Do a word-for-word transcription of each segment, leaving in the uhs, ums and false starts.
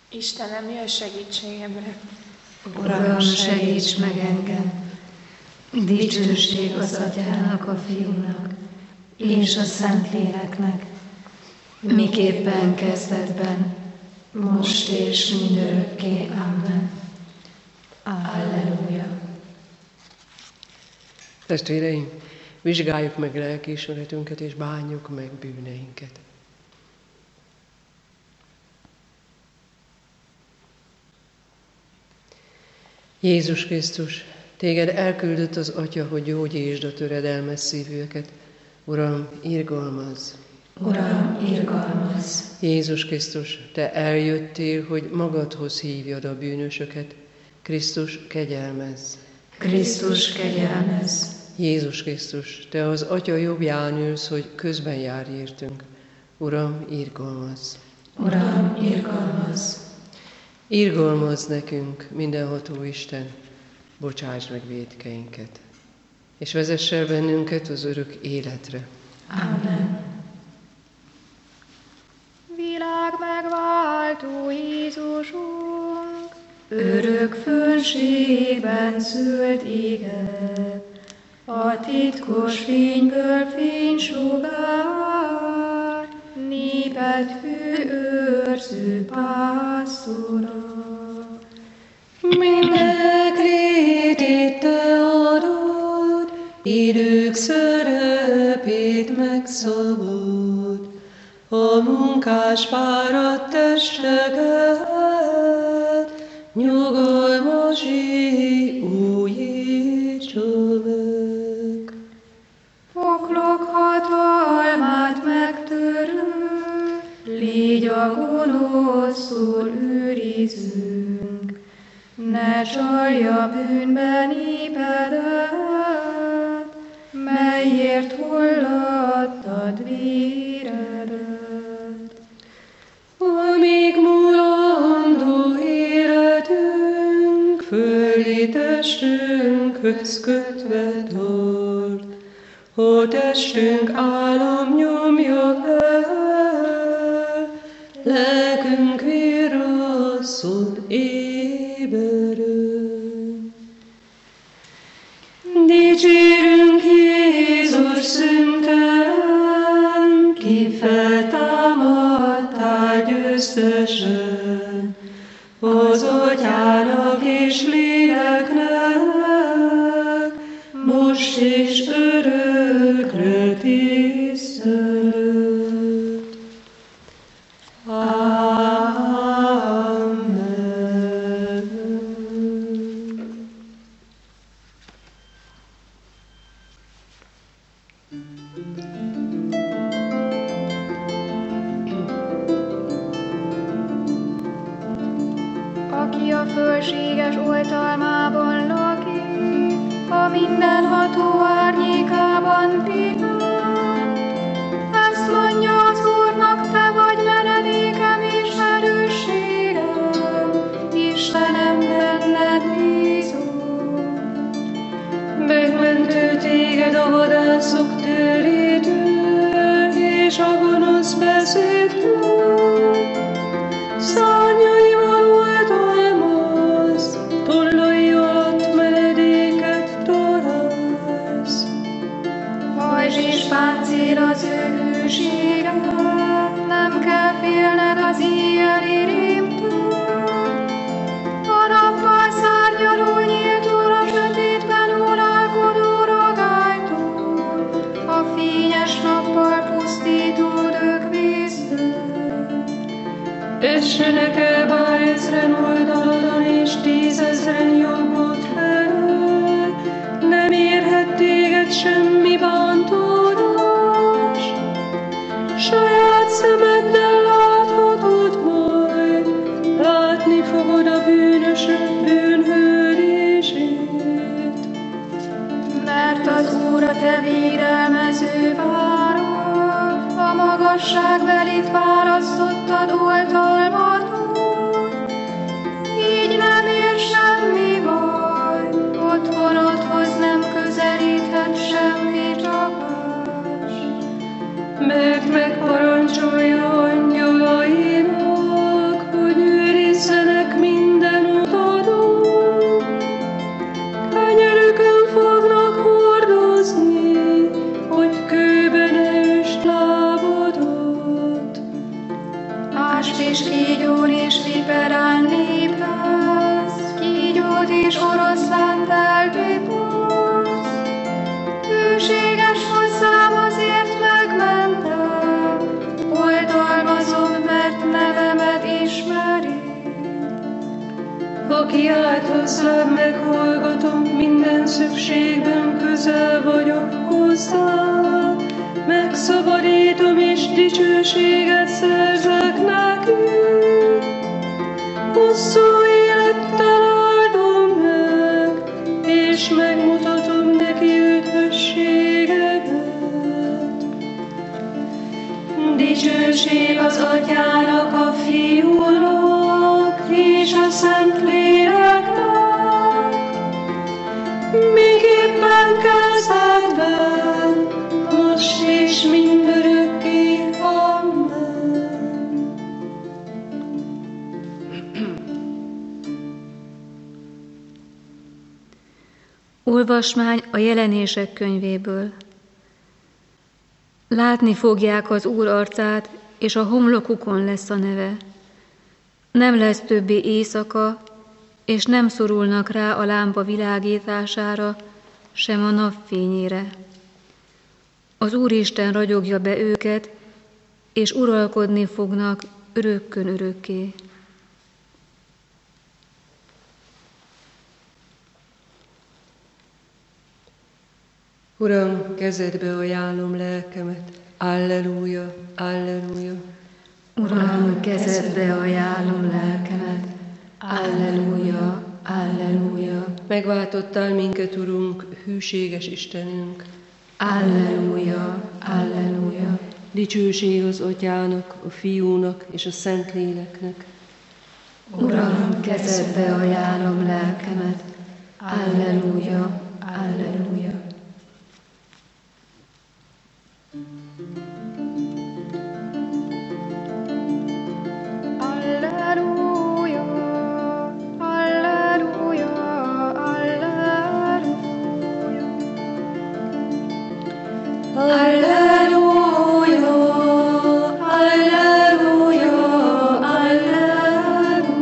Istenem, jöjj segítségemre! Uram, segíts meg engem! Dicsőség az Atyának, a Fiúnak és a Szentléleknek, miképpen kezdetben, most és mindörökké. Amen. Alleluja. Testvéreim, vizsgáljuk meg lelkiismeretünket és bánjuk meg bűneinket. Jézus Krisztus, téged elküldött az Atya, hogy gyógyítsd a töredelmes szívűeket. Uram, irgalmazz! Uram, irgalmazz! Jézus Krisztus, te eljöttél, hogy magadhoz hívjad a bűnösöket. Krisztus, kegyelmezz! Krisztus, kegyelmezz! Jézus Krisztus, te az Atya jobbján ülsz, hogy közben járj értünk. Uram, irgalmazz! Uram, irgalmazz! Irgalmazz nekünk, mindenható Isten, bocsáss meg vétkeinket, és vezess el bennünket az örök életre. Amen. Világ megváltó Jézusunk, örök fönségben szült éget, a titkos fényből fénysugár, néped fő őrző pásztora. Mindnek létét te adod, idők szerepét megszabod, a munkás fáradt testeket, nyugalmasé újítsa meg. Poklok hatalmát megtörő, légy a gonosztól őrizünk, ne csalja bűnbe népedet, melyért hullattad véredet. Amíg mulandó életünk, földi testünkhöz kötve tart, a testünk állam nyomja el, lelkünk virrasszon éberen. Dicsérünk Jézus szüntelen, ki feltámadtál győztesen, az Atyának és Léleknek, most és örökre tisztelet. Amen. aki a fölséges oltalmában lakik, a mindenható árnyékában pihen. Ezt mondja az Úrnak, te vagy menedékem és erősségem, Istenem, benned bízom. Megmentő téged a vadászok törétől, és a gonosz beszédtől. Szárnyaival oltalmaz, tollai alatt menedéket találsz. Pajzs és páncél az ő hűséget, nem kell félned az éjjeli rémtől. A nappal szárnyaló nyíltól, a sötétben uralkodó ragálytól, a fényes nappal pusztító dögvíztől. Essenek el bár ezren oldaladon, és tízezren jobbot felől, nem érhet téged semmi bántódás. Saját szemeddel láthatod majd, látni fogod a bűnösök bűnhődését. Mert az Úr a te védelmező várod, a magasságbelit választottad oltalmadon. Így nem ér semmi baj, otthonodhoz nem közelíthet semmi és kígyón és viperán lépesz, kígyót és oroszlánt eltépolsz. Hűséges hozzám, azért megmentem, oltalmazom, mert nevemet ismeri. Ha kiált hozzád, meghallgatom, minden szükségben közel vagyok hozzá. Megszabadítom és dicsőséget szerzek neki. Hosszú élettel áldom meg, és megmutatom neki üdvösségemet. Dicsőség az Atyának, a Fiúnak, és a Szentléleknek, miképpen kezdetben, most és mindörökké. Amen. Olvasmány a Jelenések könyvéből. Látni fogják az Úr arcát, és a homlokukon lesz a neve. Nem lesz többé éjszaka, és nem szorulnak rá a lámpa világítására, sem a napfényére. Az Úristen ragyogja be őket, és uralkodni fognak örökkön örökké. Uram, kezedbe ajánlom lelkemet. Alleluja, alleluja. Uram, kezedbe ajánlom lelkemet. Alleluja, alleluja. Megváltottál minket, Urunk, hűséges Istenünk. Alleluja, alleluja. Dicsőség az Atyának, a Fiúnak és a Szentléleknek. Uram, kezedbe ajánlom lelkemet. Alleluja, alleluja. Alleluja, alleluja, alleluja. Alleluja, alleluja, alleluja.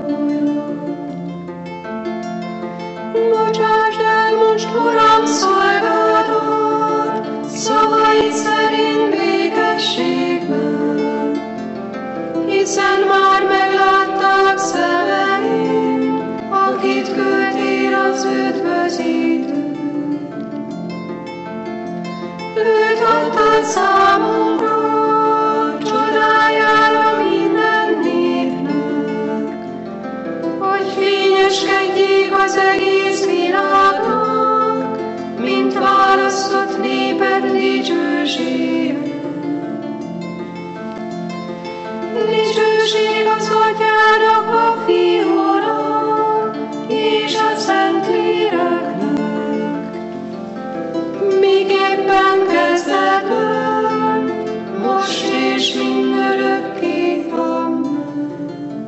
Bocsásd el most, Uram, szolgádat, szavaid szerint békességben, hiszen már meglátták szemeim, akit küldtél az üdvözítő. Őt adtad számunkra, csodájára minden népnek, hogy fényeskedjék az egész világnak, mint választott néped dicsősége. Dicsőség az Atyának, a Fiúnak és a Szentléleknek, miképpen kezdetben, most és mindörökké. Amen.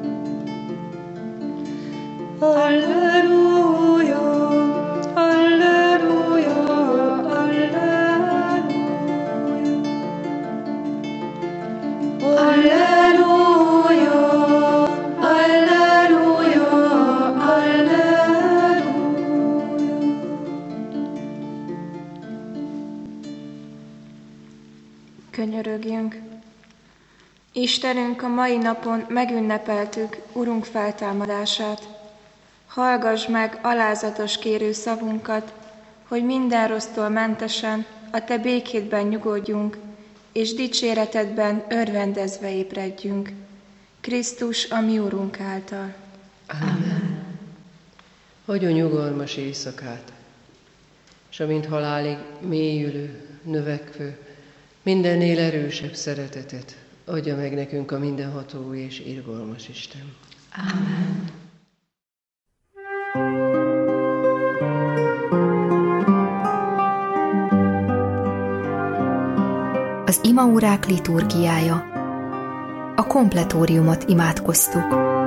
Alleluja, alleluja, alleluja. Alleluja, alleluja, alleluja. Könyörögjünk! Istenünk, a mai napon megünnepeltük Urunk feltámadását. Hallgass meg alázatos kérő szavunkat, hogy minden rossztól mentesen a Te békédben nyugodjunk, és dicséretedben örvendezve ébredjünk. Krisztus, a mi Urunk által. Amen. Adjon nyugalmas éjszakát, és amint halálig mélyülő, növekvő, mindennél erősebb szeretetet adja meg nekünk a mindenható és irgalmas Isten. Amen. Az imaórák liturgiája. A kompletóriumot imádkoztuk.